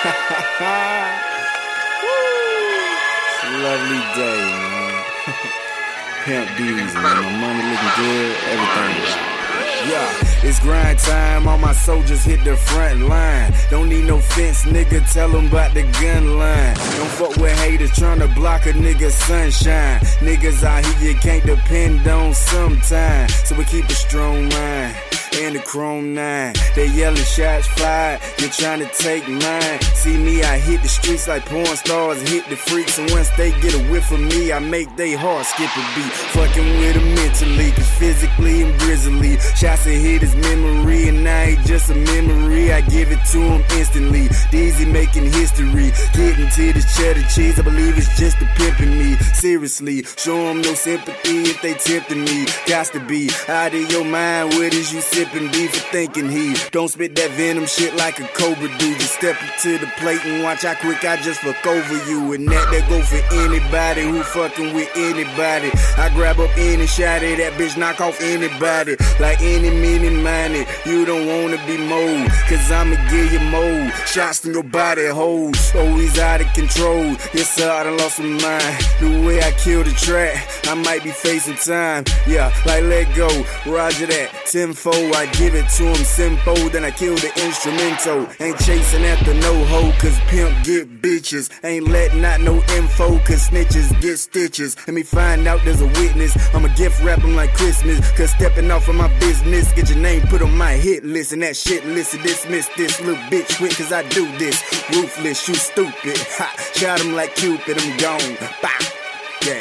It's a lovely day, man. Pimp D's, man. My money looking good, everything right. Yeah, it's grind time, all my soldiers hit the front line. Don't need no fence, nigga, tell them about the gun line. Don't fuck with haters tryna block a nigga's sunshine. Niggas out here you can't depend on sometime. So we keep a strong mind and the chrome 9. They yelling shots fired, you're trying to take mine. See me, I hit the streets like porn stars hit the freaks. And once they get a whiff of me, I make they heart skip a beat. Fucking with them mentally, cause physically I'm grizzly. Shots that hit his memory, and I ain't just a memory. I give it to him instantly. Deezy making history, getting to this cheddar cheese. I believe it's just the pimping me. Seriously, show them no sympathy if they tempting me. Gots to be out of your mind, what is you sipping beef for thinking he don't spit that venom shit like a cobra do. Just step up to the plate and watch how quick I just fuck over you. And that go for anybody who fucking with anybody. I grab up any shot of that bitch, knock off anybody. Like any mini minded, you don't wanna be mold, cause I'ma give you more shots in your body holes. Always out of control, yes sir, I done lost my mind. The way I kill the track, I might be facing time. Yeah, like let go, roger that, tenfold. I give it to him simple, then I kill the instrumental. Ain't chasing after no hoe, cause pimp get bitches. Ain't letting out no info, cause snitches get stitches. Let me find out there's a witness, I'ma gift wrap him like Christmas. Cause stepping off of my business, get your name put on my hit list. And that shit list to dismiss this little bitch quick, cause I do this. Ruthless, you stupid. Ha, shot him like Cupid, I'm gone. Bow. Yeah.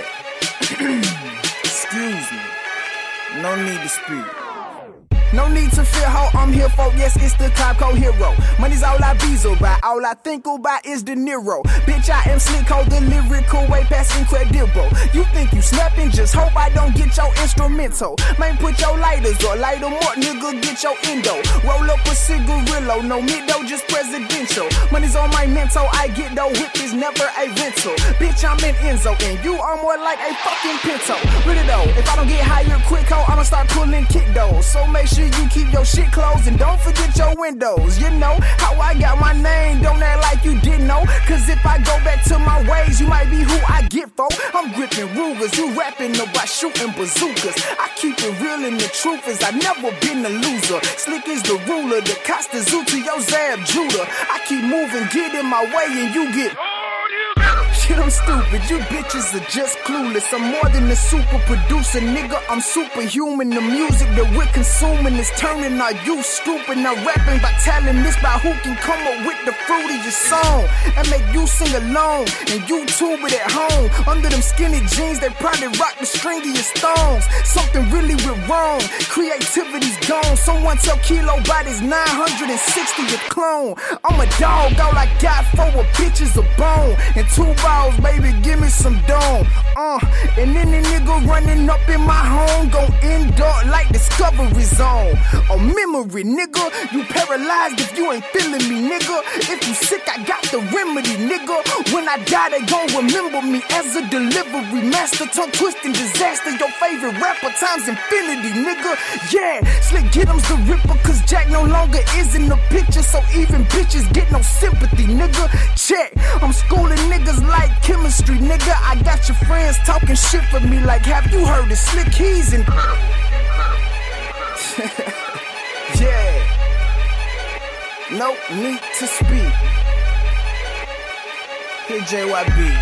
Excuse me. No need to speak. No need to fear how I'm here for, yes, it's the Copco hero. Money's all I bezo about, all I think about is De Niro. Bitch, I am slick, hold the lyrical, way past incredible. You think you snapping, just hope I don't get your instrumental. Man, put your lighters or light them up, nigga, get your endo. Roll up a cigarillo, no middo, just presidential. Money's on my mental, I get though, whip is never a rental. Bitch, I'm in Enzo, and you are more like a fucking Pinto. Really though, if I don't get hired quick, ho, I'ma start pulling kick doors. So make sure you keep your shit closed and don't forget your windows. You know how I got my name, don't act like you didn't know. Cause if I go back to my ways, you might be who I get for. I'm gripping Rugers, you rapping about shooting bazookas. I keep it real and the truth is I never been a loser. Slick is the ruler, the Costa Zoo to your Zab Judah. I keep moving, get in my way and you get... Shit, I'm stupid, you bitches are just clueless. I'm more than a super producer, nigga, I'm superhuman. The music that we're consuming is turning our youth stupid. Now rapping by talent, this by who can come up with the fruit of your song and make you sing along and YouTube it at home. Under them skinny jeans, they probably rock the stringiest thongs. Something really went wrong, creativity's gone. Someone tell Kilo about his 960th clone. I'm a dog, all I got for a bitch is a bone and 2 balls, baby, give me some dome. And any nigga running up in my home gon' end up like Discovery Zone. A memory, nigga, you paralyzed if you ain't feeling me, nigga. If you sick, I got the remedy, nigga. When I die, they gon' remember me as a delivery master, tongue twisting disaster. Your favorite rapper times infinity, nigga. Yeah, Slick get 'em's the ripper, cause Jack no longer is in the picture. So even bitches get no sympathy, nigga. Check, I'm schooling niggas like chemistry, nigga. I got your friends talking shit for me like, have you heard of Slick Keys and... Yeah. No need to speak. Here JYB.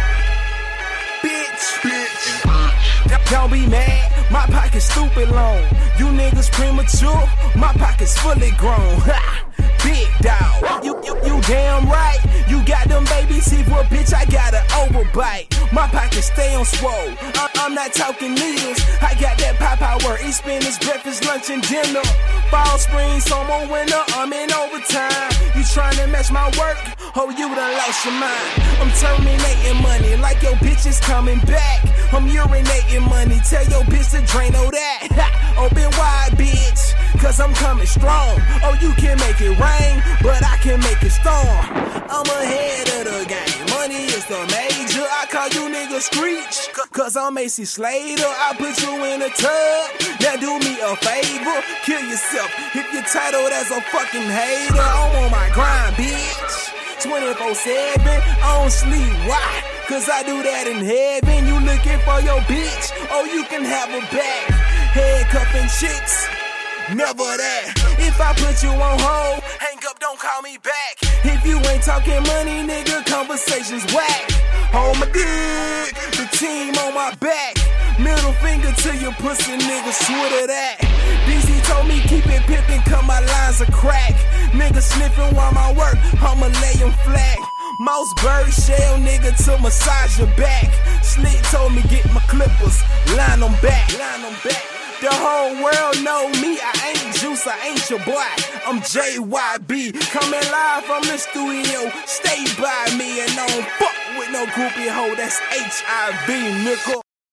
Bitch. Don't be mad, my pocket's stupid long. You niggas premature, my pocket's fully grown. Big dog, you damn right. You got them baby teeth, well bitch, I got an overbite. My pockets stay on swole, I'm not talking needles. I got that pop power, eat spinach, breakfast, lunch and dinner. Fall, spring, summer, winter, I'm in overtime. You tryna match my work? Oh, you done lost your mind. I'm terminating money like your bitch is coming back. I'm urinating money, tell your bitch to drain all that. Open wide, bitch, cause I'm coming strong. Oh, you can make it rain, but I can make it storm. I'm ahead of the game, money is the major. I call you niggas screech, cause I'm AC Slater. I put you in a tub, now do me a favor. Kill yourself if you're titled as a fucking hater. I'm on my grind, bitch. 24/7, I don't sleep. Why? Cause I do that in heaven. You looking for your bitch, oh you can have her back. Handcuffing chicks, never that. If I put you on hold, hang up, don't call me back. If you ain't talking money, nigga, conversations whack. Hold my dick, the team on my back. Middle finger to your pussy, nigga, swear to that. DC told me keep it pimpin', cause my lines are crack. Nigga sniffing while my work, I'ma lay him flat. Mouse bird shell, nigga, to massage your back. Slick told me get my clippers, line them back. The whole world know me, I ain't Juice, I ain't your boy. I'm JYB, coming live from the studio. Stay by me and don't fuck with no groupie hoe, that's HIV, nigga.